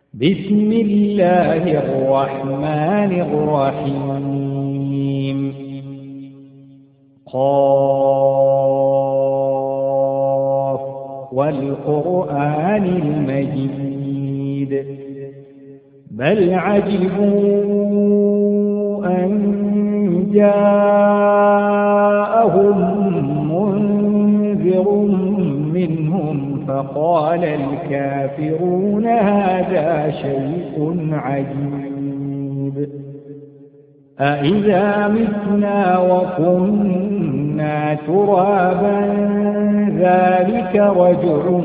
بسم الله الرحمن الرحيم قاف والقرآن المجيد بل عجبوا أن جاءهم منذر منهم فقال الكافرون هذا شيء عجيب أإذا متنا وكنا ترابا ذلك رجع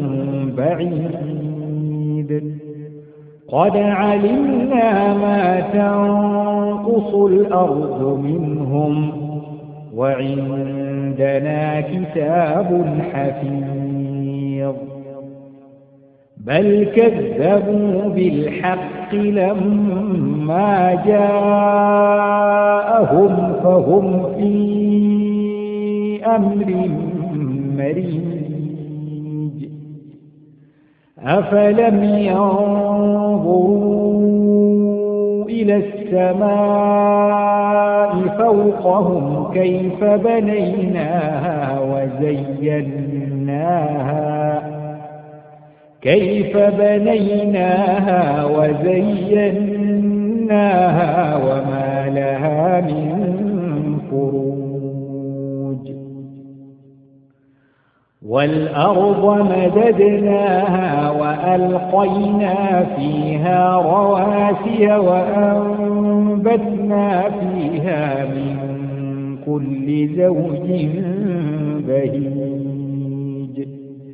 بعيد قد علمنا ما تنقص الأرض منهم وعندنا كتاب حفيظ بل كذبوا بالحق لما جاءهم فهم في أمر مريج أفلم ينظروا إلى السماء فوقهم كيف بنيناها وزيناها وما لها من فروج والأرض مددناها وألقينا فيها رواسي وأنبتنا فيها من كل زوج بهيج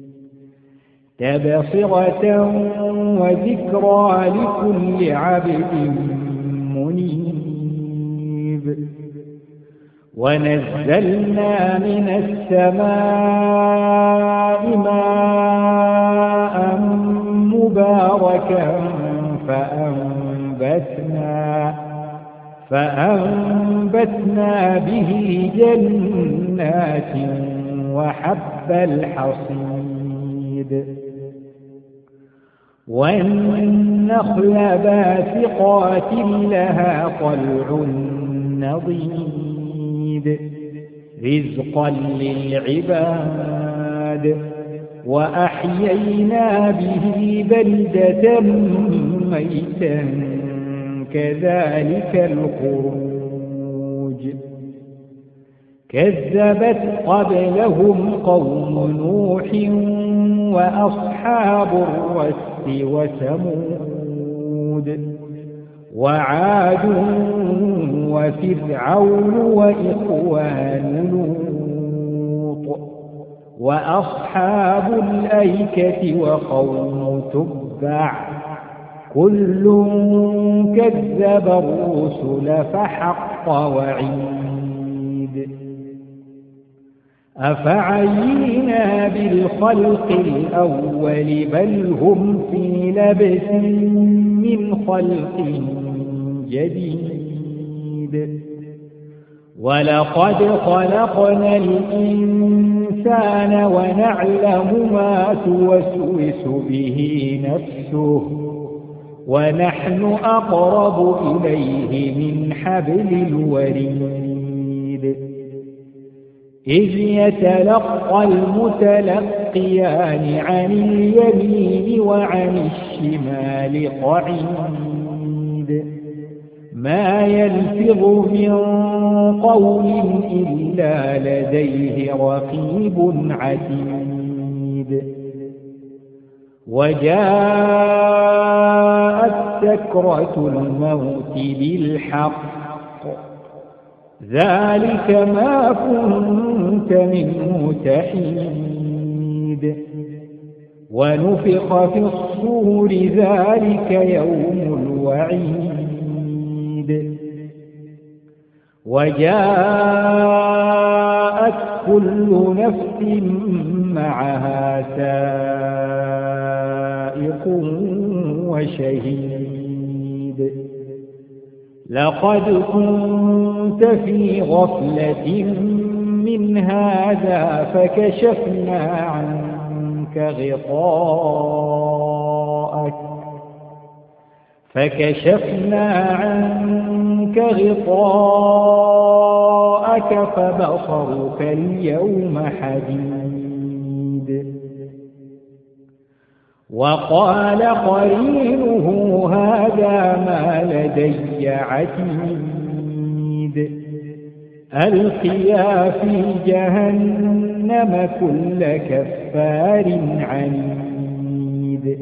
تبصرة وذكرى لكل عبد منيب ونزلنا من السماء ماء مباركا فأنبتنا به جنات وحب الحصيد والنخل باسقات لها طلع نضيد رزقا للعباد وأحيينا به بلدة ميتا كذلك الخروج كذبت قبلهم قوم نوح وأصحاب الرس وثمود وعاد وفرعون وإخوان لوط وأصحاب الأيكة وقوم تبع كل كذب الرسل فحق وعيد أفعينا بالخلق الأول بل هم في لبس من خلق جديد ولقد خلقنا الإنسان ونعلم ما توسوس به نفسه ونحن أقرب إليه من حبل الوريد إذ يتلقى المتلقيان عن اليمين وعن الشمال قعيد ما يلفظ من قول إلا لديه رقيب عتيد وجاءت سكرة الموت بالحق ذلك ما كنت منه تحيد ونفخ في الصور ذلك يوم الوعيد وجاءت كل نفس معها سائق وشهيد لقد كنت في غفلة من هذا فكشفنا عنك غطاءك فكشفنا عنك غطاءك فبصرك اليوم حديد. وقال قرينه هذا ما لدي عتيد. ألقيا في جهنم كل كفار عنيد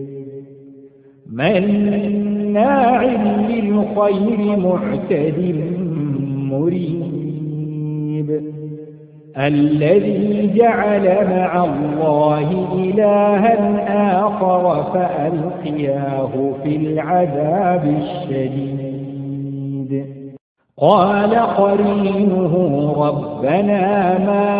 مناع للخير معتد مريب. الذي جعل مع الله إلها آخر فألقياه في العذاب الشديد. قال قرينه ربنا ما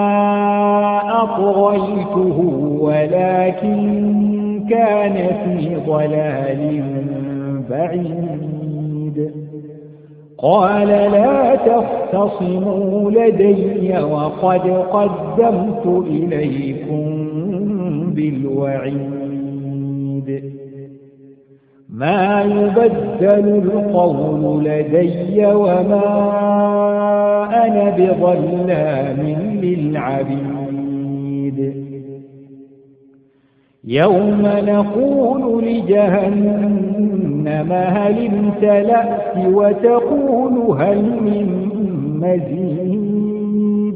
أطغيته ولكن كان في ضلال بعيد. قال لا تختصموا لدي وقد قدمت إليكم بالوعيد. ما يبدل القول لدي وما أنا بظلام للعبيد. يوم نقول لجهنم هل امتلأت وتقول هل من مزيد.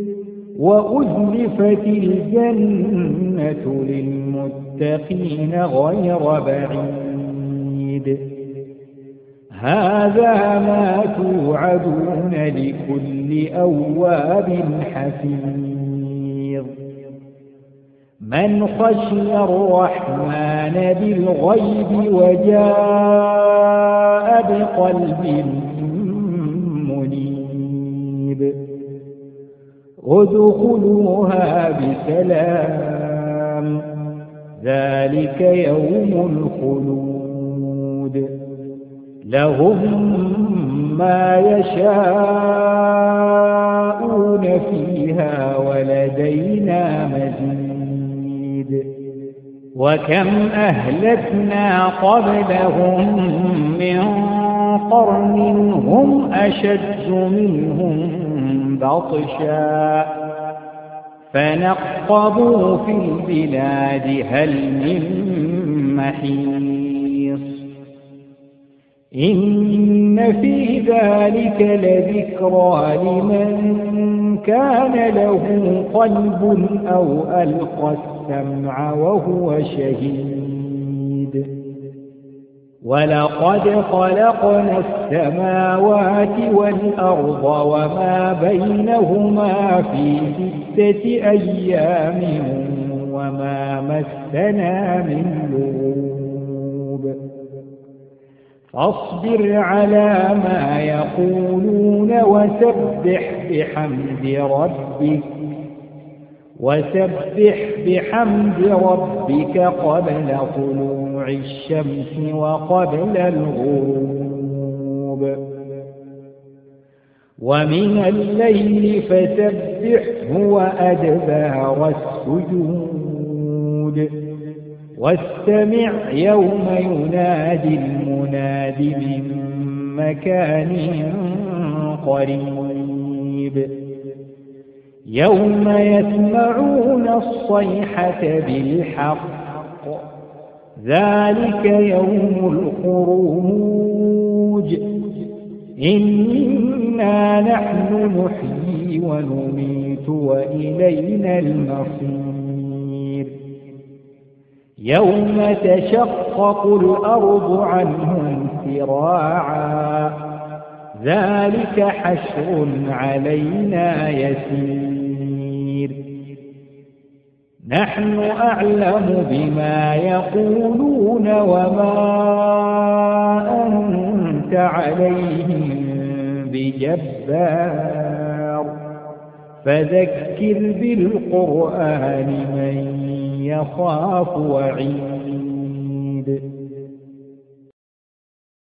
وأزلفت الجنة للمتقين غير بعيد. هذا ما توعدون لكل أواب حفيظ. من خشي الرحمن بالغيب وجاء بقلب منيب. ادخلوها بسلام ذلك يوم الخلود. لهم ما يشاءون فيها ولدينا مزيد. وكم أهلكنا قبلهم من قرن هم أشد منهم بطشا فنقبوا في البلاد هل من محيص. إن في ذلك لذكرى لمن كان له قلب أو ألقى السمع وهو شهيد. ولقد خلقنا السماوات والأرض وما بينهما في 6 أيام وما مسنا من لغوب. فاصبر على ما يقولون وسبح بحمد ربك قبل طلوع الشمس وقبل الغروب. ومن الليل فسبحه وأدبار السجود. واستمع يوم ينادي المناد من مكان قريب. يوم يسمعون الصيحة بالحق ذلك يوم الخروج. إنا نحن نحيي ونميت وإلينا المصير. يوم تشقق الأرض عنهم سراعا ذلك حشر علينا يسير. نحن أعلم بما يقولون وما أنت عليهم بجبار. فذكر بالقرآن من يخاف وعيد.